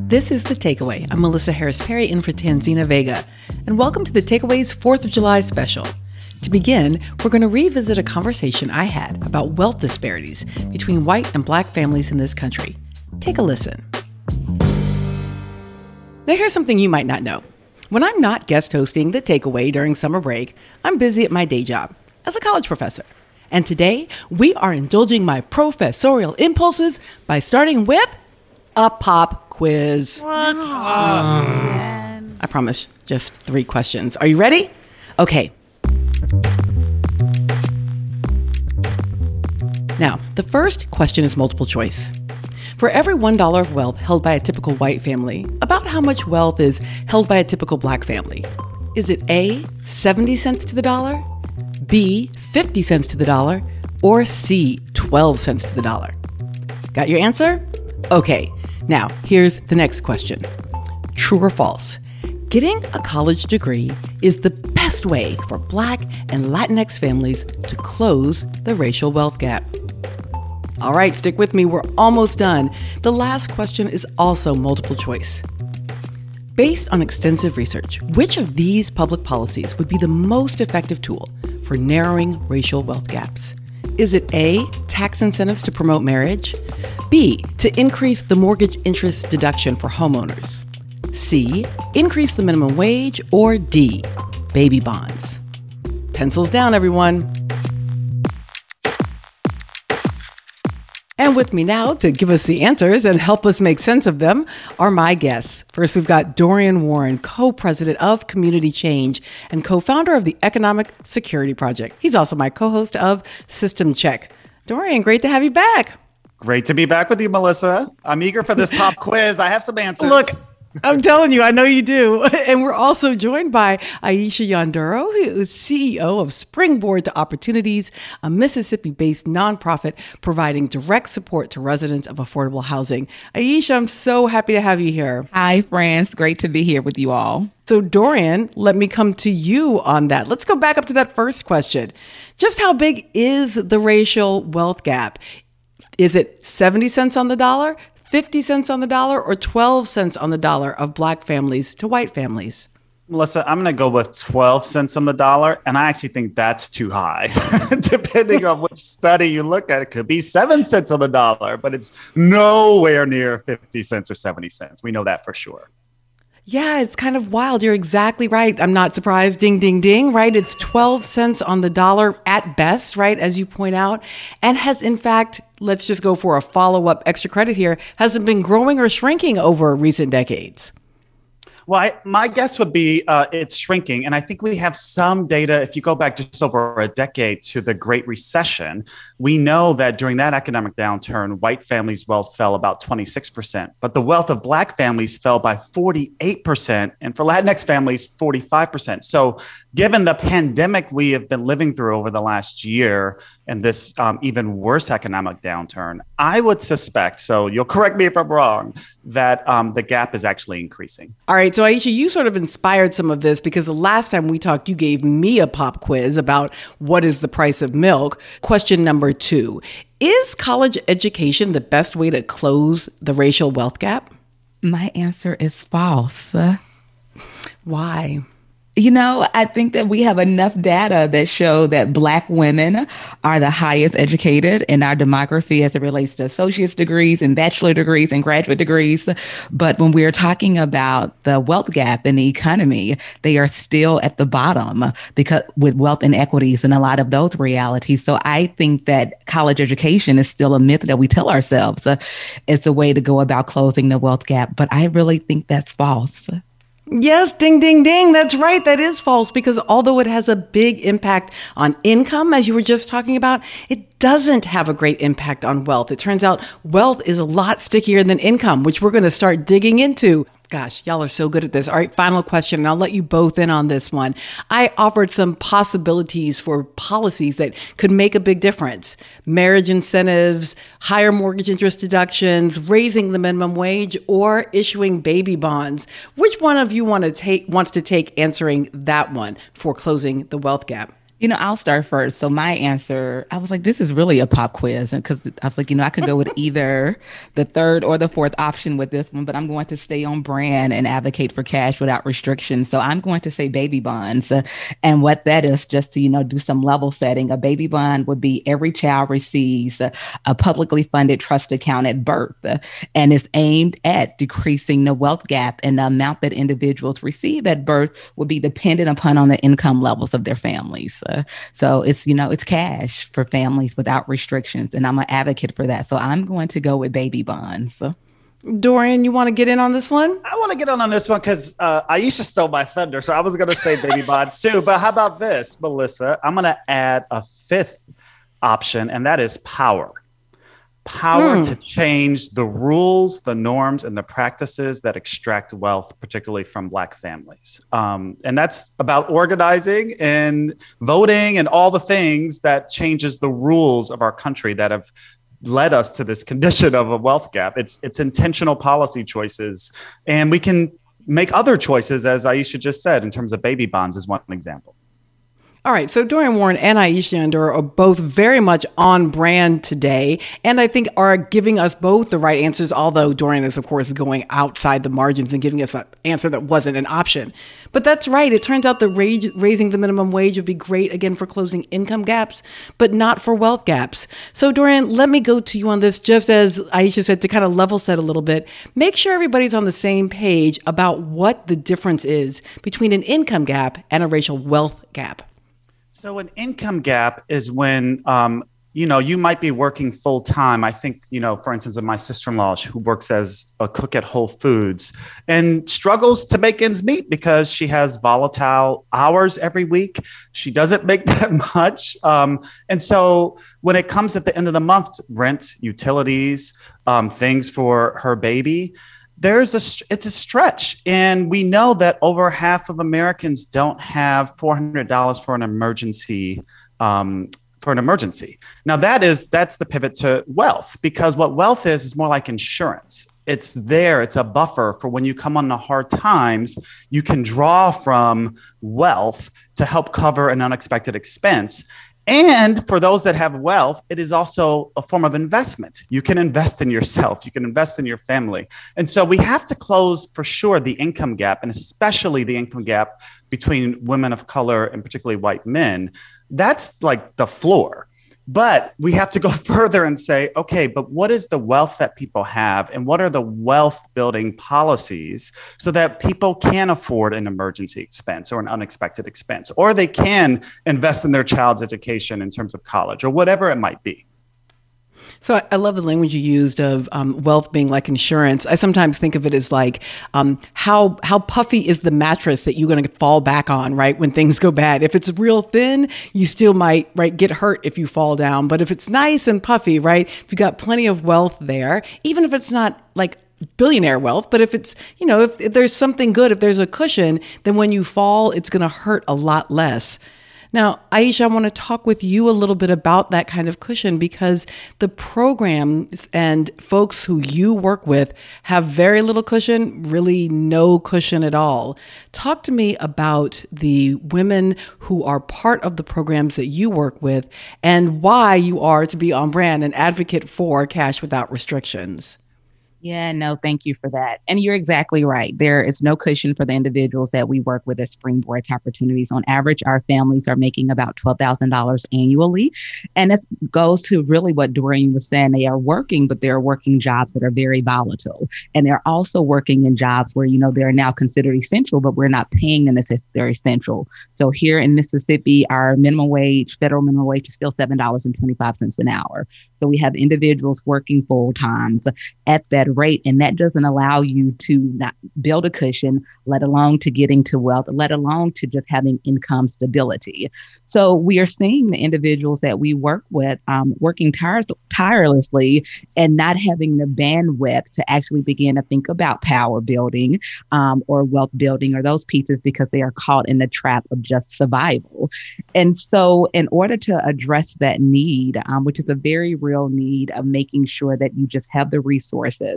This is The Takeaway. I'm Melissa Harris Perry in for Tanzina Vega. And welcome to The Takeaway's 4th of July special. To begin, we're going to revisit a conversation I had about wealth disparities between white and black families in this country. Take a listen. Now here's something you might not know. When I'm not guest hosting The Takeaway during summer break, I'm busy at my day job as a college professor. And today, we are indulging my professorial impulses by starting with a pop quiz. What? I promise, just 3 questions. Are you ready? Okay. Now, the first question is multiple choice. For every $1 of wealth held by a typical white family, about how much wealth is held by a typical black family? Is it A, 70 cents to the dollar, B, 50 cents to the dollar, or C, 12 cents to the dollar? Got your answer? Okay, now here's the next question. True or false? Getting a college degree is the best way for Black and Latinx families to close the racial wealth gap. All right, stick with me. We're almost done. The last question is also multiple choice. Based on extensive research, which of these public policies would be the most effective tool for narrowing racial wealth gaps? Is it A, tax incentives to promote marriage? B, to increase the mortgage interest deduction for homeowners? C, increase the minimum wage? Or D, baby bonds? Pencils down, everyone. And with me now to give us the answers and help us make sense of them are my guests. First, we've got Dorian Warren, co-president of Community Change and co-founder of the Economic Security Project. He's also my co-host of System Check. Dorian, great to have you back. Great to be back with you, Melissa. I'm eager for this pop quiz. I have some answers. Look, I'm telling you, I know you do. And we're also joined by Aisha Yanduro, who is CEO of Springboard to Opportunities, a Mississippi-based nonprofit providing direct support to residents of affordable housing. Aisha, I'm so happy to have you here. Hi, friends. Great to be here with you all. So, Dorian, let me come to you on that. Let's go back up to that first question. Just how big is the racial wealth gap? Is it 70 cents on the dollar, 50 cents on the dollar, or 12 cents on the dollar of Black families to white families? Melissa, I'm going to go with 12 cents on the dollar. And I actually think that's too high. Depending on which study you look at, it could be 7 cents on the dollar, but it's nowhere near 50 cents or 70 cents. We know that for sure. Yeah, it's kind of wild. You're exactly right. I'm not surprised. Ding, ding, ding, right? It's 12 cents on the dollar at best, right? As you point out, and has in fact, let's just go for a follow-up extra credit here, hasn't been growing or shrinking over recent decades. Well, my guess would be it's shrinking. And I think we have some data. If you go back just over a decade to the Great Recession, we know that during that economic downturn, white families' wealth fell about 26%. But the wealth of Black families fell by 48%. And for Latinx families, 45%. So given the pandemic we have been living through over the last year and this even worse economic downturn, I would suspect, so you'll correct me if I'm wrong, that the gap is actually increasing. All right. So Aisha, you sort of inspired some of this because the last time we talked, you gave me a pop quiz about what is the price of milk. Question number 2, is college education the best way to close the racial wealth gap? My answer is false. Why? You know, I think that we have enough data that show that Black women are the highest educated in our demography as it relates to associate's degrees and bachelor degrees and graduate degrees. But when we're talking about the wealth gap in the economy, they are still at the bottom because with wealth inequities and a lot of those realities. So I think that college education is still a myth that we tell ourselves is a way to go about closing the wealth gap. But I really think that's false. Yes, ding, ding, ding. That's right. That is false because although it has a big impact on income, as you were just talking about, it doesn't have a great impact on wealth. It turns out wealth is a lot stickier than income, which we're going to start digging into. Gosh, y'all are so good at this. All right, final question, and I'll let you both in on this one. I offered some possibilities for policies that could make a big difference. Marriage incentives, higher mortgage interest deductions, raising the minimum wage, or issuing baby bonds. Which one of you wants to take answering that one for closing the wealth gap? I'll start first. So my answer, I was like, this is really a pop quiz. And because I was like, I could go with either the third or the fourth option with this one, but I'm going to stay on brand and advocate for cash without restrictions. So I'm going to say baby bonds. And what that is, just to, do some level setting, a baby bond would be every child receives a publicly funded trust account at birth and is aimed at decreasing the wealth gap, and the amount that individuals receive at birth would be dependent upon on the income levels of their families. So it's cash for families without restrictions. And I'm an advocate for that. So I'm going to go with baby bonds. Dorian, you want to get in on this one? I want to get on this one because Aisha stole my thunder. So I was going to say baby bonds too. But how about this, Melissa? I'm going to add a fifth option, and that is power. Power to change the rules, the norms, and the practices that extract wealth, particularly from Black families. And that's about organizing and voting and all the things that changes the rules of our country that have led us to this condition of a wealth gap. It's intentional policy choices. And we can make other choices, as Aisha just said, in terms of baby bonds is one example. All right, so Dorian Warren and Aisha Nyandura are both very much on brand today, and I think are giving us both the right answers, although Dorian is, of course, going outside the margins and giving us an answer that wasn't an option. But that's right. It turns out that raising the minimum wage would be great, again, for closing income gaps, but not for wealth gaps. So, Dorian, let me go to you on this, just as Aisha said, to kind of level set a little bit. Make sure everybody's on the same page about what the difference is between an income gap and a racial wealth gap. So an income gap is when, you might be working full time. I think, for instance, of my sister-in-law, who works as a cook at Whole Foods and struggles to make ends meet because she has volatile hours every week. She doesn't make that much. And so when it comes at the end of the month, rent, utilities, things for her baby, it's a stretch. And we know that over half of Americans don't have $400 for an emergency. Now that's the pivot to wealth, because what wealth is more like insurance. It's a buffer for when you come on the hard times, you can draw from wealth to help cover an unexpected expense. And for those that have wealth, it is also a form of investment. You can invest in yourself. You can invest in your family. And so we have to close, for sure, the income gap, and especially the income gap between women of color and particularly white men. That's like the floor. But we have to go further and say, okay, but what is the wealth that people have, and what are the wealth building policies so that people can afford an emergency expense or an unexpected expense, or they can invest in their child's education in terms of college or whatever it might be. So I love the language you used of wealth being like insurance. I sometimes think of it as like how puffy is the mattress that you're going to fall back on, right, when things go bad. If it's real thin, you still might, right, get hurt if you fall down. But if it's nice and puffy, right, if you've got plenty of wealth there, even if it's not like billionaire wealth, but if it's, if there's something good, if there's a cushion, then when you fall, it's going to hurt a lot less. Now, Aisha, I want to talk with you a little bit about that kind of cushion, because the programs and folks who you work with have very little cushion, really no cushion at all. Talk to me about the women who are part of the programs that you work with and why you are, to be on brand, an advocate for cash without restrictions. Yeah, no, thank you for that. And you're exactly right. There is no cushion for the individuals that we work with as Springboard to Opportunities. On average, our families are making about $12,000 annually. And this goes to really what Dorian was saying. They are working, but they're working jobs that are very volatile. And they're also working in jobs where, they're now considered essential, but we're not paying them as if they're essential. So here in Mississippi, our federal minimum wage is still $7.25 an hour. So we have individuals working full times at that rate, and that doesn't allow you to not build a cushion, let alone to getting to wealth, let alone to just having income stability. So we are seeing the individuals that we work with working tirelessly and not having the bandwidth to actually begin to think about power building or wealth building or those pieces, because they are caught in the trap of just survival. And so in order to address that need, which is a very real need of making sure that you just have the resources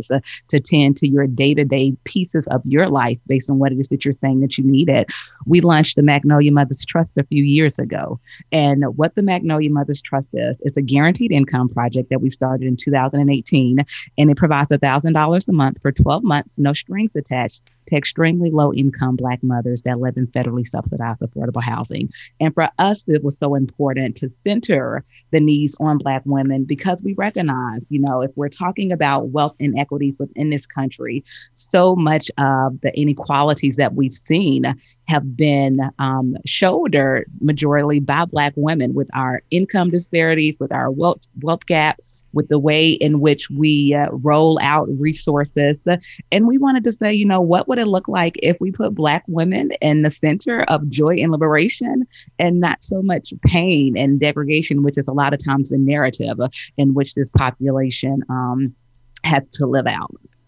resources to tend to your day-to-day pieces of your life based on what it is that you're saying that you needed. We launched the Magnolia Mothers Trust a few years ago. And what the Magnolia Mothers Trust is, it's a guaranteed income project that we started in 2018. And it provides $1,000 a month for 12 months, no strings attached, to extremely low income Black mothers that live in federally subsidized affordable housing. And for us, it was so important to center the needs on Black women because we recognize, if we're talking about wealth inequities within this country, so much of the inequalities that we've seen have been shouldered majorly by Black women, with our income disparities, with our wealth gap, with the way in which we roll out resources. And we wanted to say, what would it look like if we put Black women in the center of joy and liberation and not so much pain and degradation, which is a lot of times the narrative in which this population has to live out.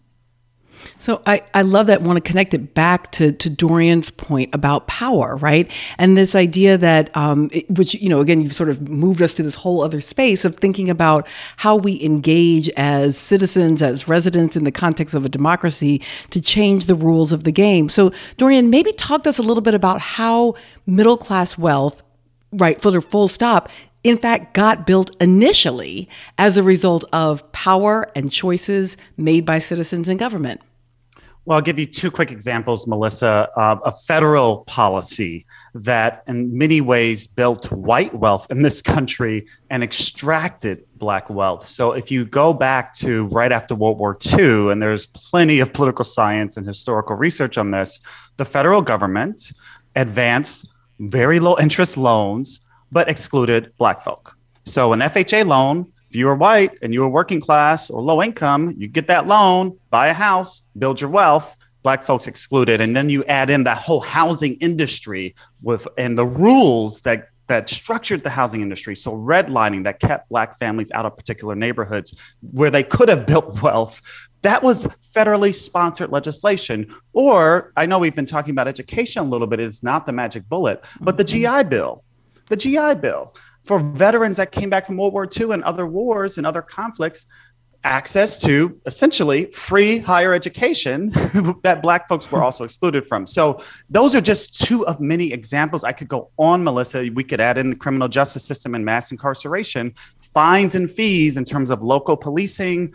So I love that. Want to connect it back to Dorian's point about power, right? And this idea that, which, again, you've sort of moved us to this whole other space of thinking about how we engage as citizens, as residents in the context of a democracy to change the rules of the game. So Dorian, maybe talk to us a little bit about how middle-class wealth, right, full stop, in fact, got built initially as a result of power and choices made by citizens in government. Well, I'll give you two quick examples, Melissa, of a federal policy that in many ways built white wealth in this country and extracted Black wealth. So if you go back to right after World War II, and there's plenty of political science and historical research on this, the federal government advanced very low interest loans, but excluded Black folk. So an FHA loan, if you were white and you were working class or low income, you get that loan, buy a house, build your wealth. Black folks excluded. And then you add in that whole housing industry and the rules that structured the housing industry. So redlining that kept Black families out of particular neighborhoods where they could have built wealth. That was federally sponsored legislation. Or I know we've been talking about education a little bit. It's not the magic bullet, but the GI Bill. The GI Bill for veterans that came back from World War II and other wars and other conflicts, access to essentially free higher education that Black folks were also excluded from. So those are just two of many examples. I could go on, Melissa. We could add in the criminal justice system and mass incarceration, fines and fees in terms of local policing.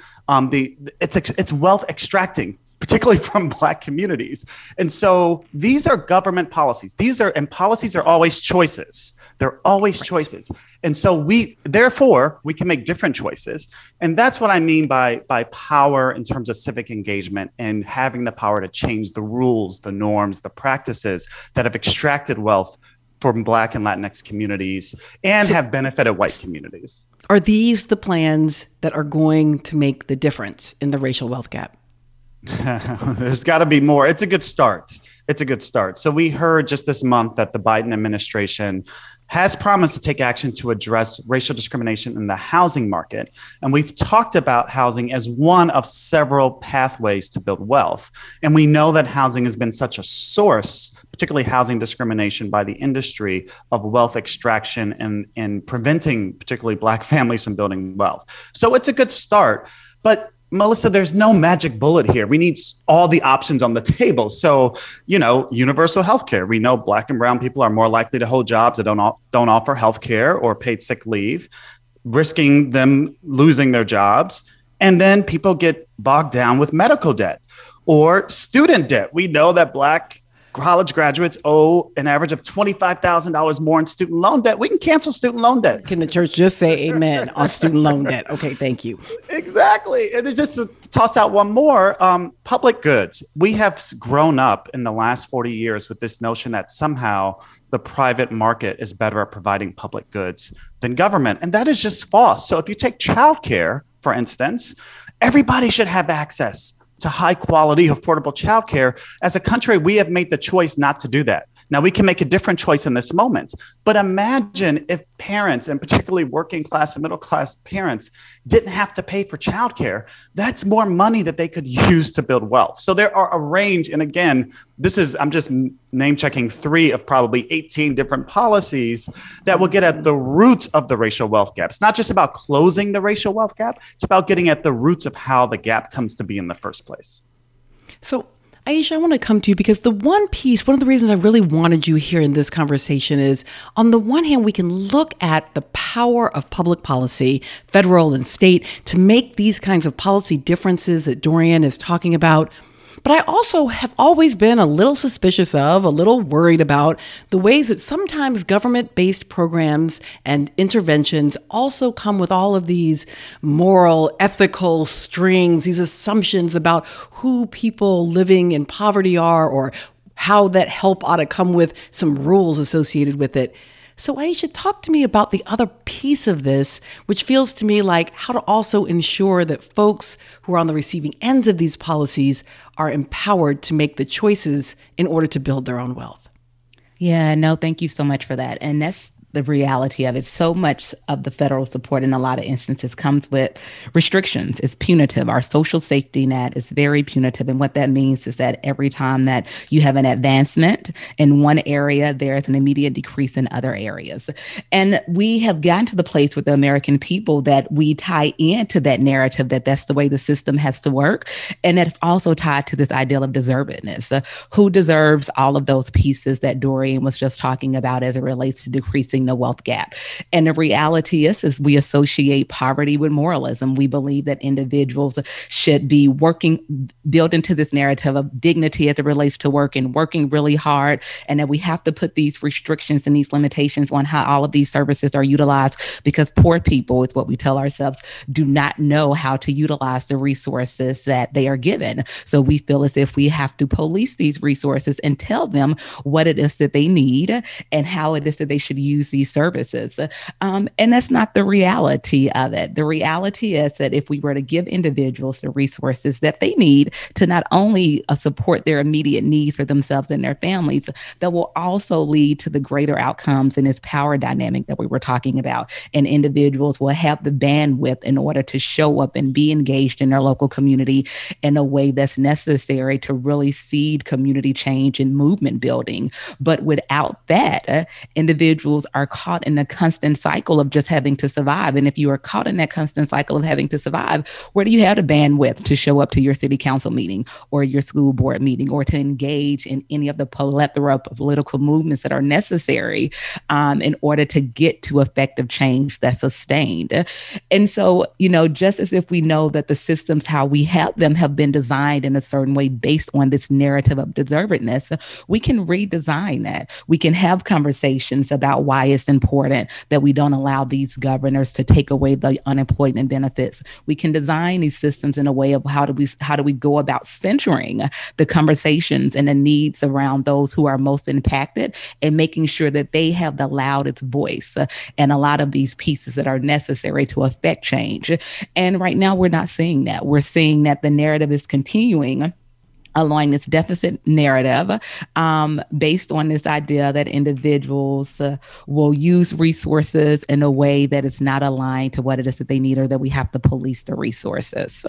It's wealth extracting, particularly from Black communities. And so these are government policies. Policies are always choices. They're always choices. And so therefore, we can make different choices. And that's what I mean by power in terms of civic engagement and having the power to change the rules, the norms, the practices that have extracted wealth from Black and Latinx communities and have benefited white communities. Are these the plans that are going to make the difference in the racial wealth gap? There's got to be more. It's a good start. So we heard just this month that the Biden administration has promised to take action to address racial discrimination in the housing market. And we've talked about housing as one of several pathways to build wealth. And we know that housing has been such a source, particularly housing discrimination by the industry, of wealth extraction and preventing particularly Black families from building wealth. So it's a good start. But Melissa, there's no magic bullet here. We need all the options on the table. So, universal health care. We know Black and brown people are more likely to hold jobs that don't offer health care or paid sick leave, risking them losing their jobs. And then people get bogged down with medical debt or student debt. We know that Black college graduates owe an average of $25,000 more in student loan debt. We can cancel student loan debt. Can the church just say amen on student loan debt? Okay, thank you. Exactly. And just to toss out one more, public goods. We have grown up in the last 40 years with this notion that somehow the private market is better at providing public goods than government. And that is just false. So if you take childcare, for instance, everybody should have access to high quality, affordable childcare. As a country, we have made the choice not to do that. Now, we can make a different choice in this moment, but imagine if parents, and particularly working class and middle class parents, didn't have to pay for childcare. That's more money that they could use to build wealth. So there are a range. And again, I'm just name checking 3 of probably 18 different policies that will get at the roots of the racial wealth gap. It's not just about closing the racial wealth gap. It's about getting at the roots of how the gap comes to be in the first place. So, Aisha, I want to come to you because one of the reasons I really wanted you here in this conversation is, on the one hand, we can look at the power of public policy, federal and state, to make these kinds of policy differences that Dorian is talking about. But I also have always been a little suspicious of, a little worried about the ways that sometimes government-based programs and interventions also come with all of these moral, ethical strings, these assumptions about who people living in poverty are, or how that help ought to come with some rules associated with it. So Aisha, talk to me about the other piece of this, which feels to me like how to also ensure that folks who are on the receiving ends of these policies are empowered to make the choices in order to build their own wealth. Yeah, no, thank you so much for that. And that's the reality of it. So much of the federal support in a lot of instances comes with restrictions. It's punitive. Our social safety net is very punitive. And what that means is that every time that you have an advancement in one area, there's an immediate decrease in other areas. And we have gotten to the place with the American people that we tie into that narrative that that's the way the system has to work. And that it's also tied to this ideal of deservedness. Who deserves all of those pieces that Dorian was just talking about as it relates to decreasing the wealth gap? And the reality is we associate poverty with moralism. We believe that individuals should be built into this narrative of dignity as it relates to work and working really hard, and that we have to put these restrictions and these limitations on how all of these services are utilized, because poor people, is what we tell ourselves, do not know how to utilize the resources that they are given. So we feel as if we have to police these resources and tell them what it is that they need and how it is that they should use these services. And that's not the reality of it. The reality is that if we were to give individuals the resources that they need to not only support their immediate needs for themselves and their families, that will also lead to the greater outcomes in this power dynamic that we were talking about. And individuals will have the bandwidth in order to show up and be engaged in their local community in a way that's necessary to really seed community change and movement building. But without that, individuals are caught in a constant cycle of just having to survive. And if you are caught in that constant cycle of having to survive, where do you have the bandwidth to show up to your city council meeting or your school board meeting, or to engage in any of the plethora of political movements that are necessary in order to get to effective change that's sustained? And so, just as if we know that the systems, how we have them, have been designed in a certain way based on this narrative of deservedness, we can redesign that. We can have conversations about why it's important that we don't allow these governors to take away the unemployment benefits. We can design these systems in a way of how do we go about centering the conversations and the needs around those who are most impacted, and making sure that they have the loudest voice and a lot of these pieces that are necessary to affect change. And right now, we're not seeing that. We're seeing that the narrative is continuing along this deficit narrative based on this idea that individuals will use resources in a way that is not aligned to what it is that they need, or that we have to police the resources.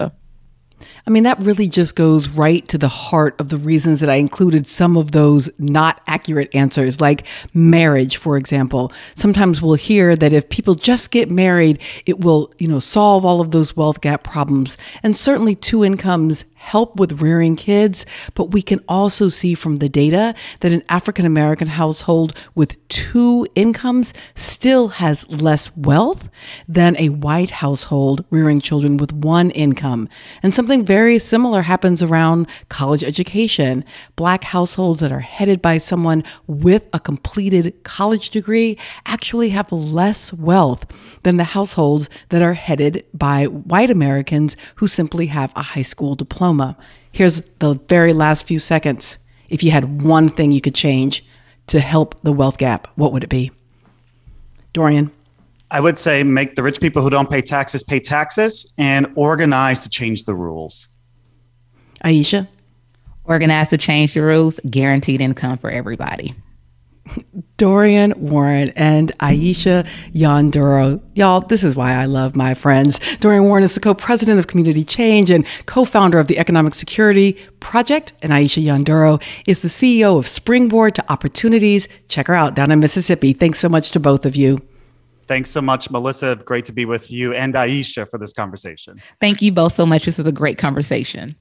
I mean, that really just goes right to the heart of the reasons that I included some of those not accurate answers, like marriage, for example. Sometimes we'll hear that if people just get married, it will, solve all of those wealth gap problems. And certainly 2 incomes help with rearing kids, but we can also see from the data that an African-American household with 2 incomes still has less wealth than a white household rearing children with 1 income. And something very similar happens around college education. Black households that are headed by someone with a completed college degree actually have less wealth than the households that are headed by white Americans who simply have a high school diploma. Here's the very last few seconds. If you had one thing you could change to help the wealth gap, what would it be? Dorian? I would say make the rich people who don't pay taxes, and organize to change the rules. Aisha? Organize to change the rules, guaranteed income for everybody. Dorian Warren and Aisha Yanduro. Y'all, this is why I love my friends. Dorian Warren is the co-president of Community Change and co-founder of the Economic Security Project, and Aisha Yanduro is the CEO of Springboard to Opportunities. Check her out down in Mississippi. Thanks so much to both of you. Thanks so much, Melissa. Great to be with you and Aisha for this conversation. Thank you both so much. This is a great conversation.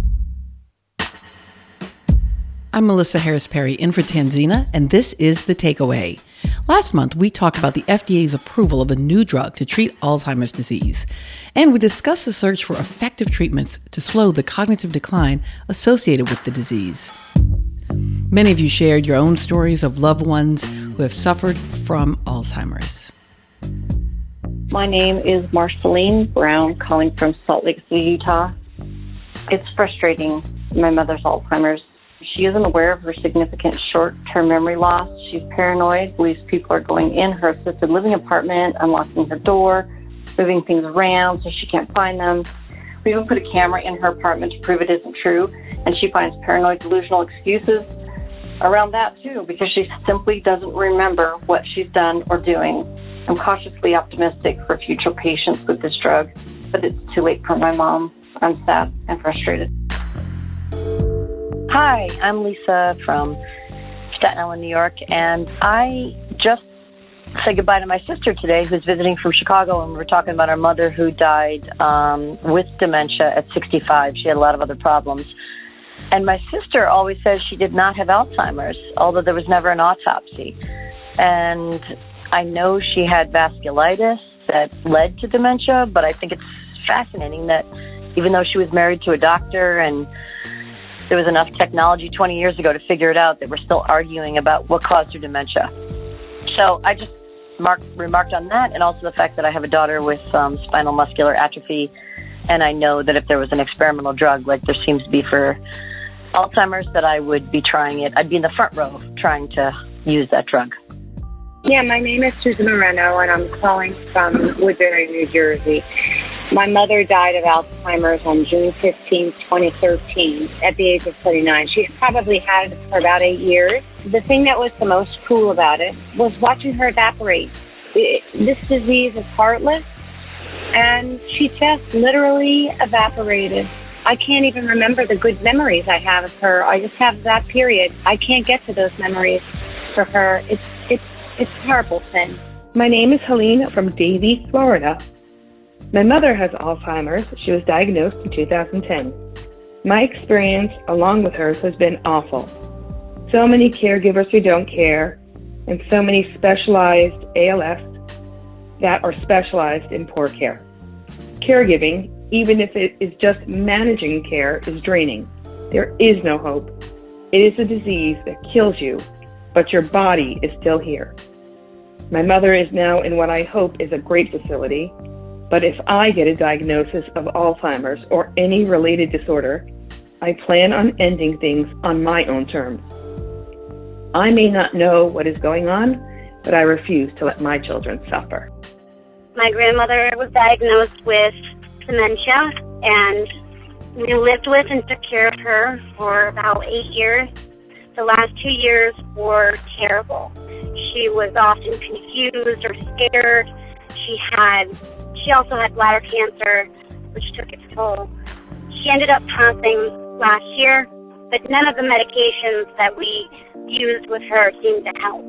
I'm Melissa Harris Perry in for Tanzina, and this is The Takeaway. Last month, we talked about the FDA's approval of a new drug to treat Alzheimer's disease, and we discussed the search for effective treatments to slow the cognitive decline associated with the disease. Many of you shared your own stories of loved ones who have suffered from Alzheimer's. My name is Marceline Brown, calling from Salt Lake City, Utah. It's frustrating, my mother's Alzheimer's. She isn't aware of her significant short-term memory loss. She's paranoid, believes people are going in her assisted living apartment, unlocking her door, moving things around so she can't find them. We even put a camera in her apartment to prove it isn't true, and she finds paranoid delusional excuses around that too, because she simply doesn't remember what she's done or doing. I'm cautiously optimistic for future patients with this drug, but it's too late for my mom. I'm sad and frustrated. Hi, I'm Lisa from Staten Island, New York, and I just said goodbye to my sister today, who's visiting from Chicago, and we're talking about our mother who died with dementia at 65. She had a lot of other problems. And my sister always says she did not have Alzheimer's, although there was never an autopsy. And I know she had vasculitis that led to dementia, but I think it's fascinating that even though she was married to a doctor and there was enough technology 20 years ago to figure it out, that we're still arguing about what caused her dementia. So I just remarked on that, and also the fact that I have a daughter with spinal muscular atrophy, and I know that if there was an experimental drug like there seems to be for Alzheimer's, that I would be trying it. I'd be in the front row trying to use that drug. Yeah, my name is Susan Moreno, and I'm calling from Woodbury, New Jersey. My mother died of Alzheimer's on June 15, 2013, at the age of 39. She probably had it for about 8 years. The thing that was the most cool about it was watching her evaporate. This disease is heartless, and she just literally evaporated. I can't even remember the good memories I have of her. I just have that period. I can't get to those memories for her. It's a horrible thing. My name is Helene from Davie, Florida. My mother has Alzheimer's. She was diagnosed in 2010. My experience, along with hers, has been awful. So many caregivers who don't care, and so many specialized ALS that are specialized in poor care. Caregiving, even if it is just managing care, is draining. There is no hope. It is a disease that kills you, but your body is still here. My mother is now in what I hope is a great facility, but if I get a diagnosis of Alzheimer's or any related disorder, I plan on ending things on my own terms. I may not know what is going on, but I refuse to let my children suffer. My grandmother was diagnosed with dementia, and we lived with and took care of her for about 8 years. The last 2 years were terrible. She was often confused or scared. She also had bladder cancer, which took its toll. She ended up passing last year, but none of the medications that we used with her seemed to help.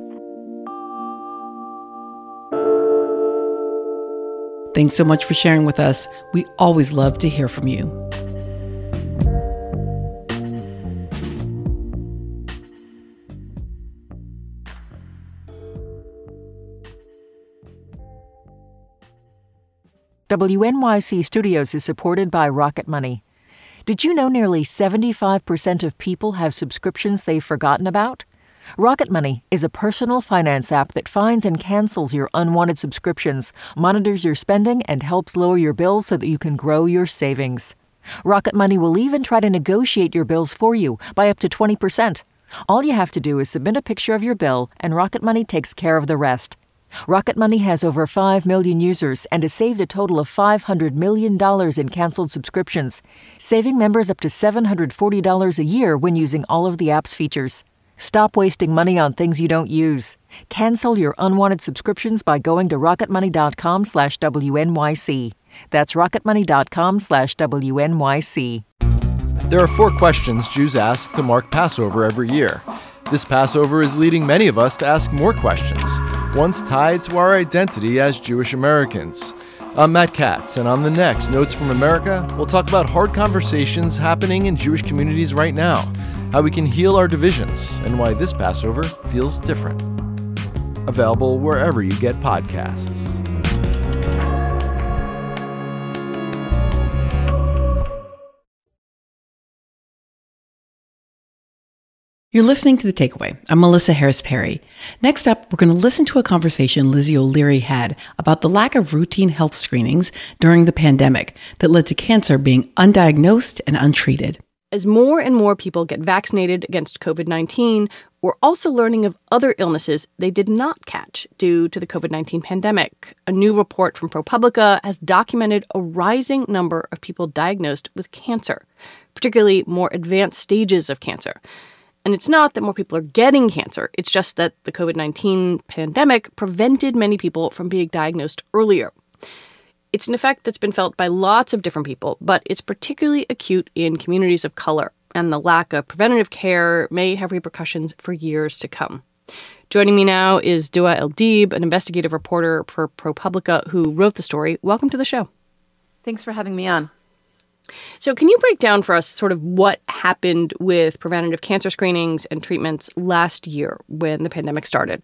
Thanks so much for sharing with us. We always love to hear from you. WNYC Studios is supported by Rocket Money. Did you know nearly 75% of people have subscriptions they've forgotten about? Rocket Money is a personal finance app that finds and cancels your unwanted subscriptions, monitors your spending, and helps lower your bills so that you can grow your savings. Rocket Money will even try to negotiate your bills for you by up to 20%. All you have to do is submit a picture of your bill, and Rocket Money takes care of the rest. Rocket Money has over 5 million users and has saved a total of $500 million in canceled subscriptions, saving members up to $740 a year when using all of the app's features. Stop wasting money on things you don't use. Cancel your unwanted subscriptions by going to rocketmoney.com/WNYC. That's rocketmoney.com/WNYC. There are 4 questions Jews ask to mark Passover every year. This Passover is leading many of us to ask more questions, ones tied to our identity as Jewish Americans. I'm Matt Katz, and on the next Notes from America, we'll talk about hard conversations happening in Jewish communities right now, how we can heal our divisions, and why this Passover feels different. Available wherever you get podcasts. You're listening to The Takeaway. I'm Melissa Harris Perry. Next up, we're going to listen to a conversation Lizzie O'Leary had about the lack of routine health screenings during the pandemic that led to cancer being undiagnosed and untreated. As more and more people get vaccinated against COVID-19, we're also learning of other illnesses they did not catch due to the COVID-19 pandemic. A new report from ProPublica has documented a rising number of people diagnosed with cancer, particularly more advanced stages of cancer. And it's not that more people are getting cancer. It's just that the COVID-19 pandemic prevented many people from being diagnosed earlier. It's an effect that's been felt by lots of different people, but it's particularly acute in communities of color, and the lack of preventative care may have repercussions for years to come. Joining me now is Dua El-Deeb, an investigative reporter for ProPublica who wrote the story. Welcome to the show. Thanks for having me on. So can you break down for us sort of what happened with preventative cancer screenings and treatments last year when the pandemic started?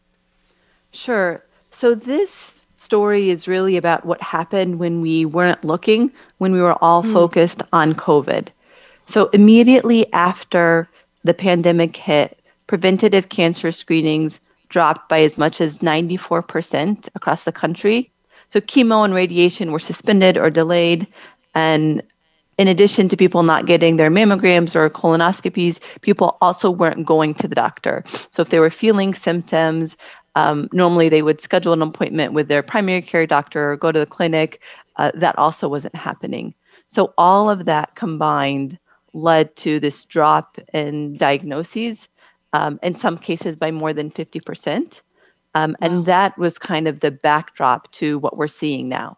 Sure. So this story is really about what happened when we weren't looking, when we were all focused on COVID. So immediately after the pandemic hit, preventative cancer screenings dropped by as much as 94% across the country. So chemo and radiation were suspended or delayed. And in addition to people not getting their mammograms or colonoscopies, people also weren't going to the doctor. So if they were feeling symptoms, normally they would schedule an appointment with their primary care doctor or go to the clinic. That also wasn't happening. So all of that combined led to this drop in diagnoses, in some cases by more than 50%. And that was kind of the backdrop to what we're seeing now.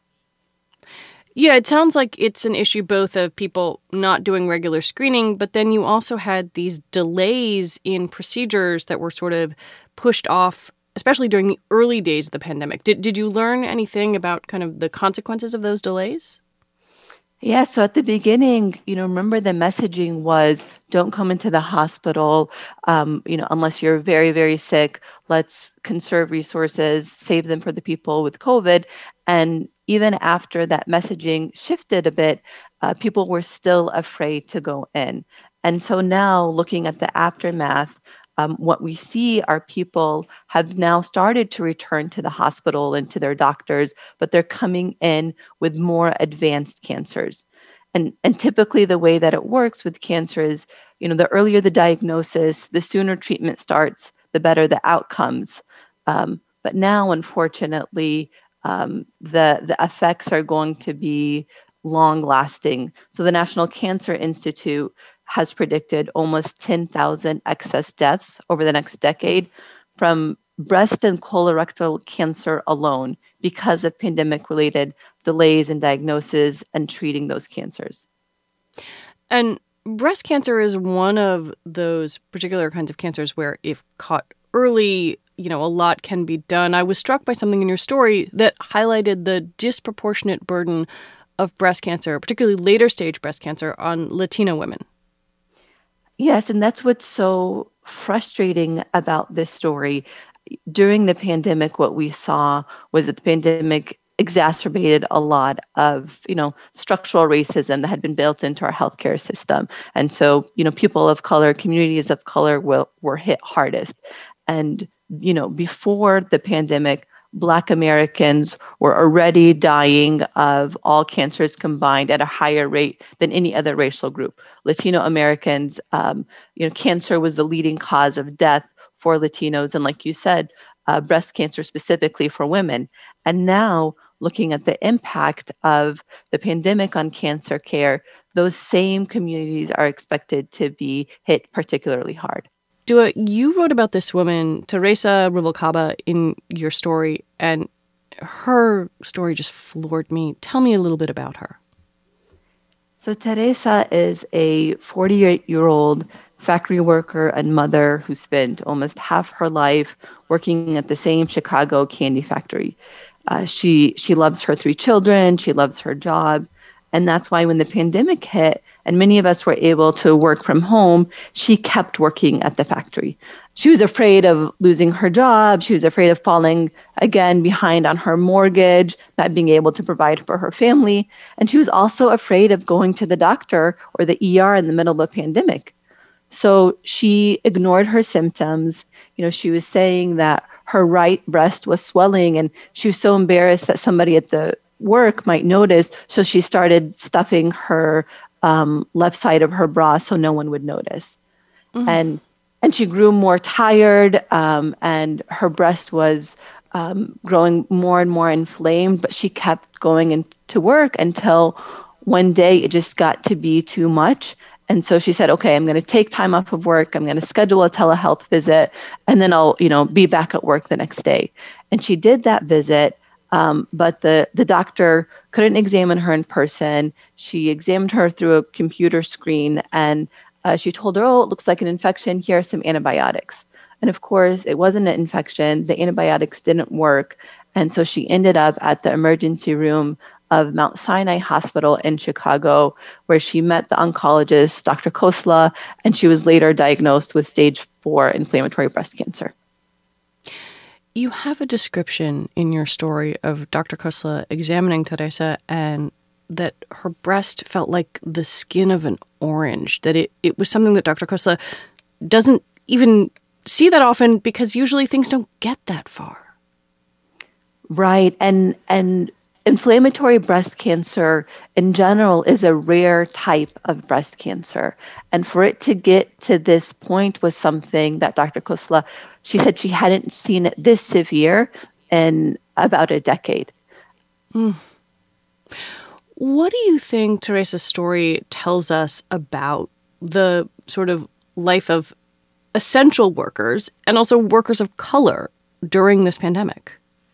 Yeah, it sounds like it's an issue both of people not doing regular screening, but then you also had these delays in procedures that were sort of pushed off, especially during the early days of the pandemic. Did you learn anything about kind of the consequences of those delays? Yeah, so at the beginning, remember the messaging was don't come into the hospital, unless you're very, very sick. Let's conserve resources, save them for the people with COVID. And even after that messaging shifted a bit, people were still afraid to go in. And so now looking at the aftermath, what we see are people have now started to return to the hospital and to their doctors, but they're coming in with more advanced cancers. And typically the way that it works with cancer is, the earlier the diagnosis, the sooner treatment starts, the better the outcomes. But now, unfortunately, the effects are going to be long lasting. So the National Cancer Institute has predicted almost 10,000 excess deaths over the next decade from breast and colorectal cancer alone because of pandemic-related delays in diagnosis and treating those cancers. And breast cancer is one of those particular kinds of cancers where if caught early, a lot can be done. I was struck by something in your story that highlighted the disproportionate burden of breast cancer, particularly later stage breast cancer, on Latino women. Yes, and that's what's so frustrating about this story. During the pandemic, what we saw was that the pandemic exacerbated a lot of, structural racism that had been built into our healthcare system. And so, people of color, communities of color were hit hardest. And, before the pandemic, Black Americans were already dying of all cancers combined at a higher rate than any other racial group. Latino Americans, cancer was the leading cause of death for Latinos. And like you said, breast cancer specifically for women. And now looking at the impact of the pandemic on cancer care, those same communities are expected to be hit particularly hard. Dua, you wrote about this woman, Teresa Rubalcaba, in your story, and her story just floored me. Tell me a little bit about her. So Teresa is a 48-year-old factory worker and mother who spent almost half her life working at the same Chicago candy factory. She loves her 3 children. She loves her job. And that's why when the pandemic hit and many of us were able to work from home, she kept working at the factory. She was afraid of losing her job. She was afraid of falling again behind on her mortgage, not being able to provide for her family. And she was also afraid of going to the doctor or the ER in the middle of a pandemic. So she ignored her symptoms. She was saying that her right breast was swelling, and she was so embarrassed that somebody at the work might notice. So she started stuffing her left side of her bra so no one would notice. Mm-hmm. And she grew more tired, and her breast was growing more and more inflamed, but she kept going into work until one day it just got to be too much. And so she said, okay, I'm going to take time off of work. I'm going to schedule a telehealth visit, and then I'll, be back at work the next day. And she did that visit. But the doctor couldn't examine her in person. She examined her through a computer screen, and she told her, oh, it looks like an infection. Here are some antibiotics. And of course, it wasn't an infection. The antibiotics didn't work. And so she ended up at the emergency room of Mount Sinai Hospital in Chicago, where she met the oncologist, Dr. Khosla, and she was later diagnosed with stage 4 inflammatory breast cancer. You have a description in your story of Dr. Khosla examining Teresa, and that her breast felt like the skin of an orange, that it was something that Dr. Khosla doesn't even see that often because usually things don't get that far. Right. And inflammatory breast cancer in general is a rare type of breast cancer. And for it to get to this point was something that Dr. Khosla, she said she hadn't seen it this severe in about a decade. What do you think Teresa's story tells us about the sort of life of essential workers and also workers of color during this pandemic?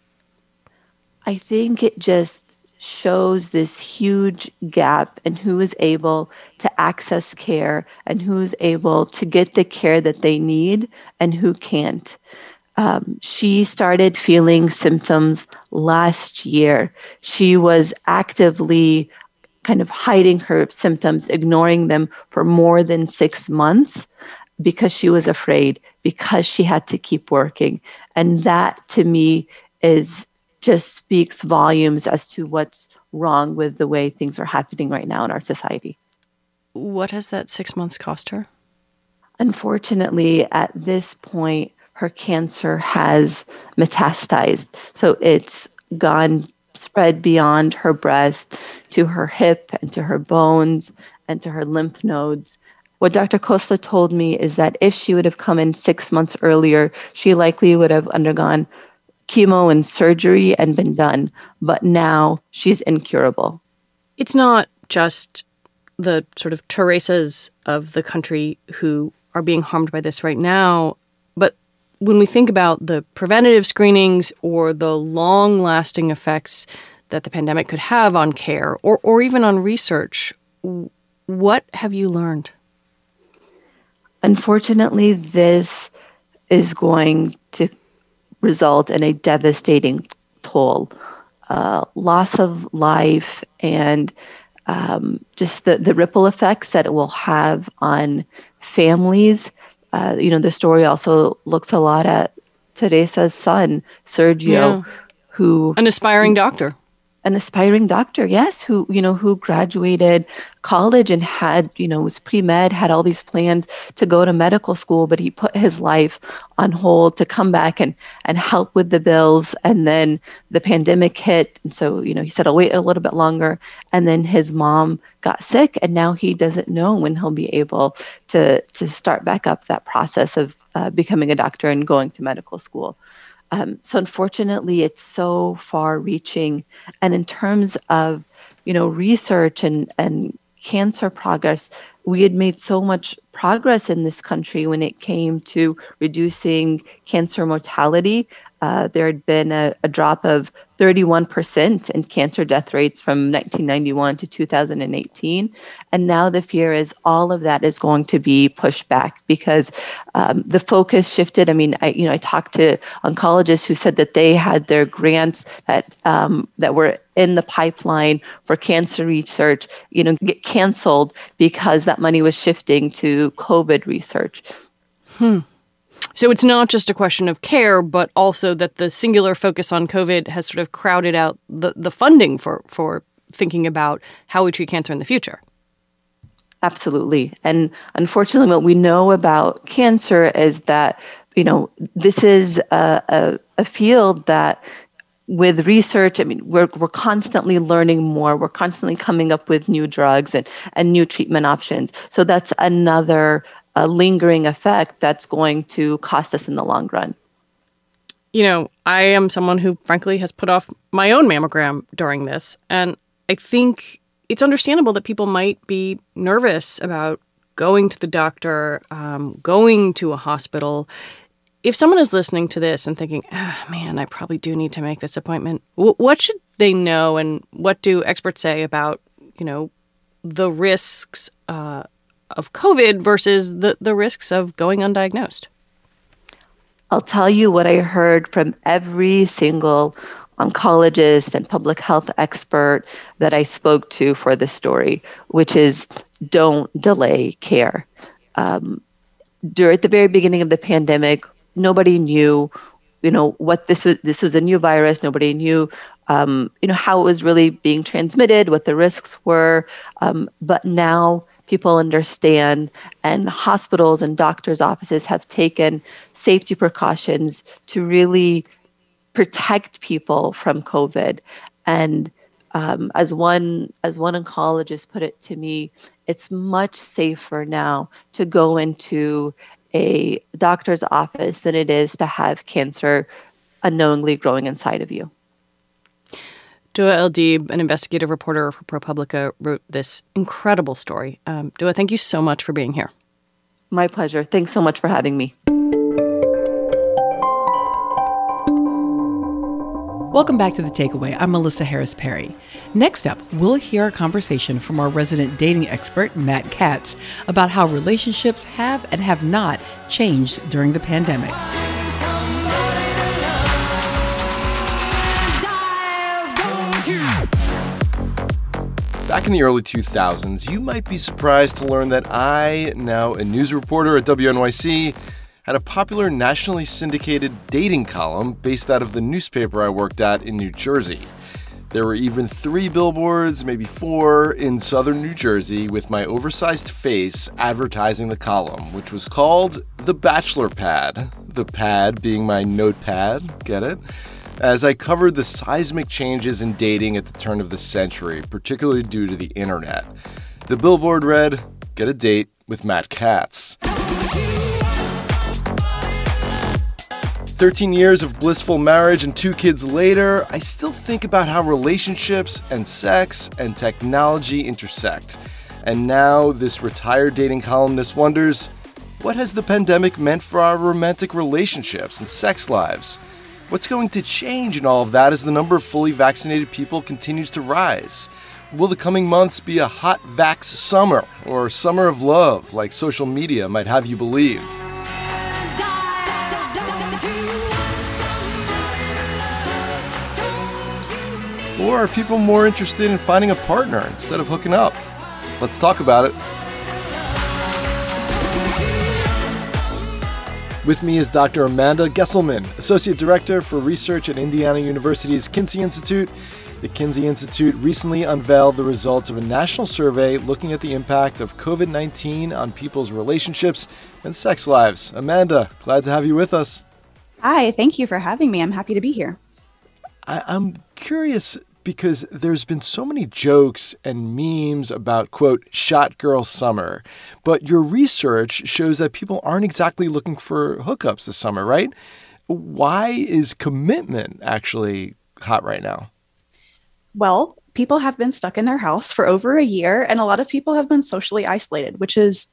I think it just shows this huge gap in who is able to access care and who's able to get the care that they need and who can't. She started feeling symptoms last year. She was actively kind of hiding her symptoms, ignoring them for more than 6 months because she was afraid, because she had to keep working. And that, to me, just speaks volumes as to what's wrong with the way things are happening right now in our society. What has that 6 months cost her? Unfortunately, at this point, her cancer has metastasized. So it's spread beyond her breast to her hip and to her bones and to her lymph nodes. What Dr. Khosla told me is that if she would have come in 6 months earlier, she likely would have undergone chemo and surgery and been done. But now she's incurable. It's not just the sort of Teresas of the country who are being harmed by this right now, but when we think about the preventative screenings or the long-lasting effects that the pandemic could have on care or even on research, what have you learned? Unfortunately, this is going to result in a devastating toll, loss of life, and just the ripple effects that it will have on families. The story also looks a lot at Teresa's son, Sergio, who... An aspiring doctor. An aspiring doctor, yes, who graduated college and had, was pre-med, had all these plans to go to medical school, but he put his life on hold to come back and help with the bills. And then the pandemic hit. And so, he said, I'll wait a little bit longer. And then his mom got sick, and now he doesn't know when he'll be able to start back up that process of becoming a doctor and going to medical school. So unfortunately, it's so far-reaching. And in terms of, research and cancer progress, we had made so much progress in this country when it came to reducing cancer mortality. There had been a drop of 31% in cancer death rates from 1991 to 2018. And now the fear is all of that is going to be pushed back because the focus shifted. I mean, I talked to oncologists who said that they had their grants that were in the pipeline for cancer research, get canceled because that money was shifting to COVID research. So it's not just a question of care, but also that the singular focus on COVID has sort of crowded out the funding for thinking about how we treat cancer in the future. Absolutely. And unfortunately, what we know about cancer is that, this is a field that with research, I mean, we're constantly learning more. We're constantly coming up with new drugs and new treatment options. So that's another lingering effect that's going to cost us in the long run. I am someone who, frankly, has put off my own mammogram during this. And I think it's understandable that people might be nervous about going to the doctor, going to a hospital. If someone is listening to this and thinking, man, I probably do need to make this appointment, what should they know and what do experts say about, the risks of COVID versus the risks of going undiagnosed? I'll tell you what I heard from every single oncologist and public health expert that I spoke to for this story, which is don't delay care. During the very beginning of the pandemic, nobody knew, what this was. This was a new virus. Nobody knew, how it was really being transmitted, what the risks were. But now people understand, and hospitals and doctors' offices have taken safety precautions to really protect people from COVID. And as one oncologist put it to me, it's much safer now to go into a doctor's office than it is to have cancer unknowingly growing inside of you. Dua El-Deeb, an investigative reporter for ProPublica, wrote this incredible story. Dua, thank you so much for being here. My pleasure. Thanks so much for having me. Welcome back to The Takeaway. I'm Melissa Harris Perry. Next up, we'll hear a conversation from our resident dating expert, Matt Katz, about how relationships have and have not changed during the pandemic. Back in the early 2000s, you might be surprised to learn that I, now a news reporter at WNYC, had a popular nationally syndicated dating column based out of the newspaper I worked at in New Jersey. There were even 3 billboards, maybe 4, in southern New Jersey with my oversized face advertising the column, which was called The Bachelor Pad. The pad being my notepad, get it? As I covered the seismic changes in dating at the turn of the century, particularly due to the internet. The billboard read, "Get a date with Matt Katz." 13 years of blissful marriage and 2 kids later, I still think about how relationships and sex and technology intersect. And now this retired dating columnist wonders, what has the pandemic meant for our romantic relationships and sex lives? What's going to change in all of that as the number of fully vaccinated people continues to rise? Will the coming months be a hot vax summer or summer of love like social media might have you believe? Or are people more interested in finding a partner instead of hooking up? Let's talk about it. With me is Dr. Amanda Gesselman, Associate Director for Research at Indiana University's Kinsey Institute. The Kinsey Institute recently unveiled the results of a national survey looking at the impact of COVID-19 on people's relationships and sex lives. Amanda, glad to have you with us. Hi, thank you for having me. I'm happy to be here. I'm curious because there's been so many jokes and memes about, quote, shot girl summer. But your research shows that people aren't exactly looking for hookups this summer, right? Why is commitment actually hot right now? Well, people have been stuck in their house for over a year, and a lot of people have been socially isolated, which is,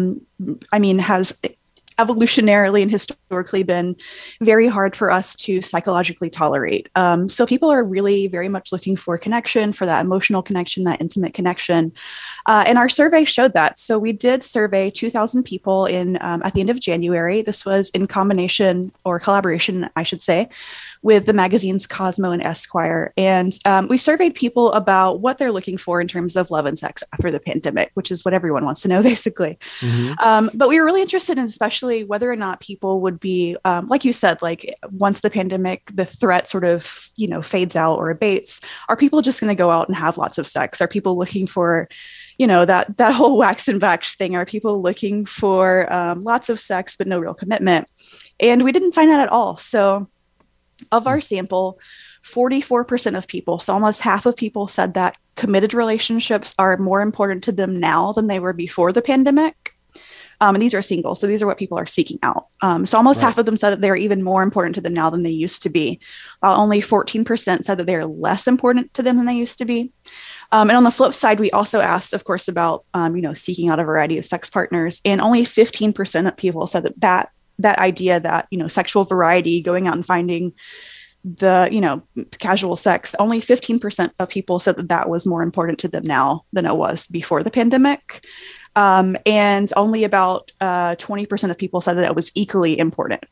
has evolutionarily and historically been very hard for us to psychologically tolerate. So people are really very much looking for connection, for that emotional connection, that intimate connection. And our survey showed that. So we did survey 2,000 people at the end of January. This was in combination or collaboration, I should say, with the magazines Cosmo and Esquire. And we surveyed people about what they're looking for in terms of love and sex after the pandemic, which is what everyone wants to know, basically. Mm-hmm. But we were really interested in especially whether or not people would be, like you said, like once the pandemic, the threat sort of, fades out or abates, are people just going to go out and have lots of sex? Are people looking for, that whole wax and vax thing? Are people looking for lots of sex, but no real commitment? And we didn't find that at all. So of our sample, 44% of people, so almost half of people, said that committed relationships are more important to them now than they were before the pandemic. And these are single. So these are what people are seeking out. So almost half of them said that they're even more important to them now than they used to be. While only 14% said that they're less important to them than they used to be. And on the flip side, we also asked, of course, about, seeking out a variety of sex partners. And only 15% of people said that idea that, sexual variety, going out and finding the, casual sex, only 15% of people said that was more important to them now than it was before the pandemic. And only about 20% of people said that it was equally important.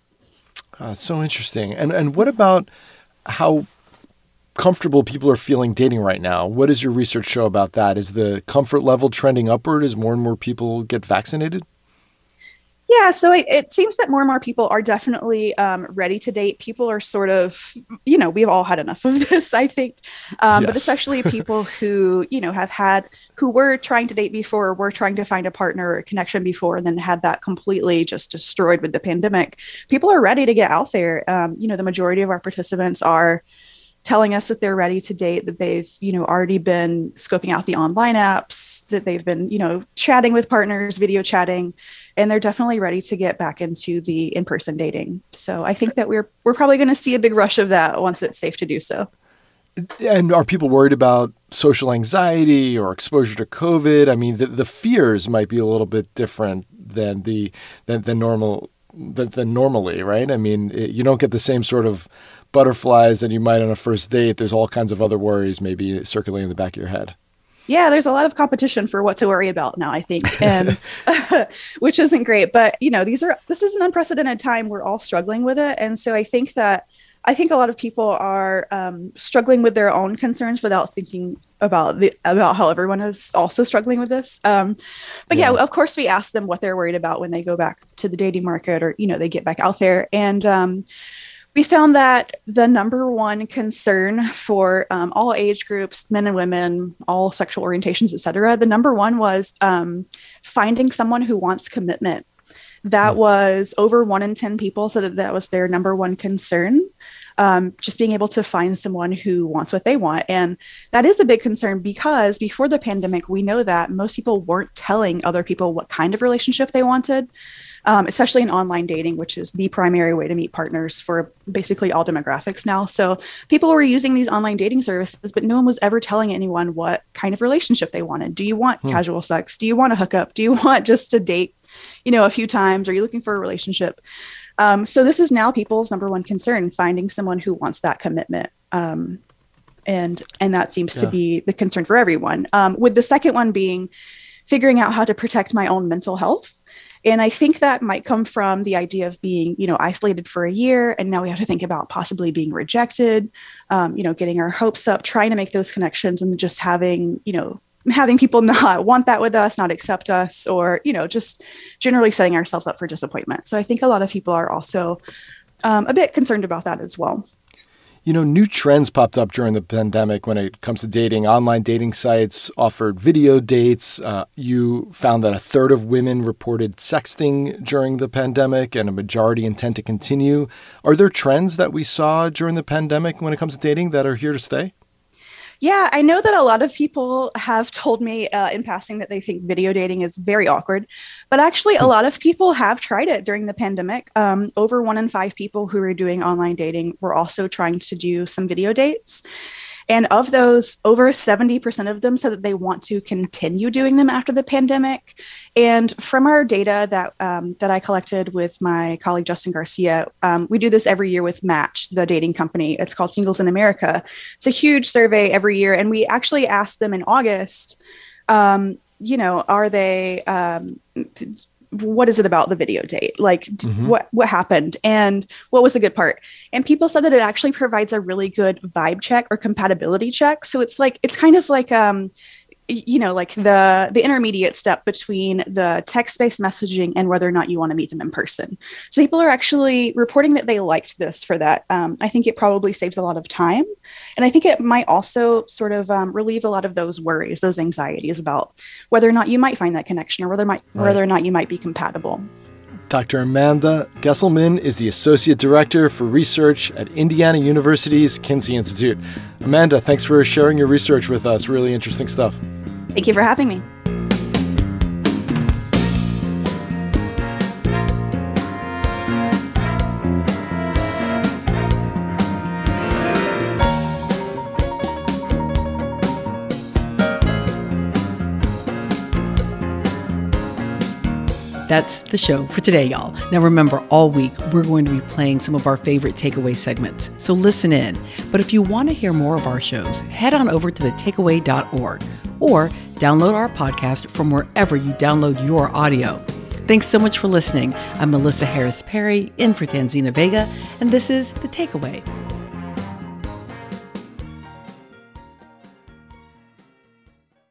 So interesting. And what about how comfortable people are feeling dating right now? What does your research show about that? Is the comfort level trending upward as more and more people get vaccinated? Yeah, so it seems that more and more people are definitely ready to date. People are sort of, we've all had enough of this, I think. Yes. But especially people who, who were trying to date before, were trying to find a partner or a connection before, and then had that completely just destroyed with the pandemic. People are ready to get out there. The majority of our participants are telling us that they're ready to date, that they've, already been scoping out the online apps, that they've been, chatting with partners, video chatting, and they're definitely ready to get back into the in-person dating. So I think that we're probably going to see a big rush of that once it's safe to do so. And are people worried about social anxiety or exposure to COVID? I mean, the fears might be a little bit different than normally, right? I mean, you don't get the same sort of butterflies that you might on a first date. There's all kinds of other worries maybe circulating in the back of your head. Yeah, there's a lot of competition for what to worry about now, I think, and which isn't great. But this is an unprecedented time. We're all struggling with it, and so I think a lot of people are struggling with their own concerns without thinking about how everyone is also struggling with this. But yeah, of course, we ask them what they're worried about when they go back to the dating market, or they get back out there, and we found that the number one concern for all age groups, men and women, all sexual orientations, et cetera, the number one was finding someone who wants commitment. That was over 1 in 10 people, so that was their number one concern. Just being able to find someone who wants what they want. And that is a big concern because before the pandemic, we know that most people weren't telling other people what kind of relationship they wanted. Especially in online dating, which is the primary way to meet partners for basically all demographics now. So people were using these online dating services, but no one was ever telling anyone what kind of relationship they wanted. Do you want casual sex? Do you want to hook up? Do you want just to date, a few times? Are you looking for a relationship? So this is now people's number one concern, finding someone who wants that commitment. And that seems to be the concern for everyone. With the second one being figuring out how to protect my own mental health. And I think that might come from the idea of being, isolated for a year. And now we have to think about possibly being rejected, getting our hopes up, trying to make those connections, and just having people not want that with us, not accept us, or, just generally setting ourselves up for disappointment. So I think a lot of people are also a bit concerned about that as well. New trends popped up during the pandemic when it comes to dating. Online dating sites offered video dates. You found that a third of women reported sexting during the pandemic, and a majority intend to continue. Are there trends that we saw during the pandemic when it comes to dating that are here to stay? Yeah, I know that a lot of people have told me in passing that they think video dating is very awkward, but actually a lot of people have tried it during the pandemic. Over 1 in 5 people who were doing online dating were also trying to do some video dates. And of those, over 70% of them said that they want to continue doing them after the pandemic. And from our data that I collected with my colleague Justin Garcia, we do this every year with Match, the dating company. It's called Singles in America. It's a huge survey every year. And we actually asked them in August, are they, what is it about the video date? Like what happened and what was the good part? And people said that it actually provides a really good vibe check or compatibility check. So it's kind of like, like the intermediate step between the text-based messaging and whether or not you want to meet them in person. So people are actually reporting that they liked this for that. I think it probably saves a lot of time. And I think it might also sort of relieve a lot of those worries, those anxieties about whether or not you might find that connection or whether or not you might be compatible. Dr. Amanda Gesselman is the Associate Director for Research at Indiana University's Kinsey Institute. Amanda, thanks for sharing your research with us. Really interesting stuff. Thank you for having me. That's the show for today, y'all. Now remember, all week, we're going to be playing some of our favorite takeaway segments, so listen in. But if you want to hear more of our shows, head on over to thetakeaway.org or download our podcast from wherever you download your audio. Thanks so much for listening. I'm Melissa Harris Perry, in for Tanzina Vega, and this is The Takeaway.